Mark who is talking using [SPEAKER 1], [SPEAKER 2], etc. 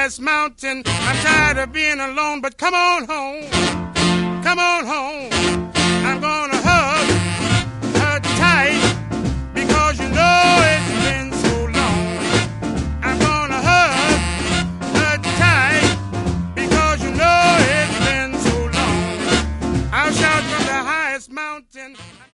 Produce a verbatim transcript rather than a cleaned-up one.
[SPEAKER 1] this mountain. I'm tired of being alone, but come on home. Come on home. I'm going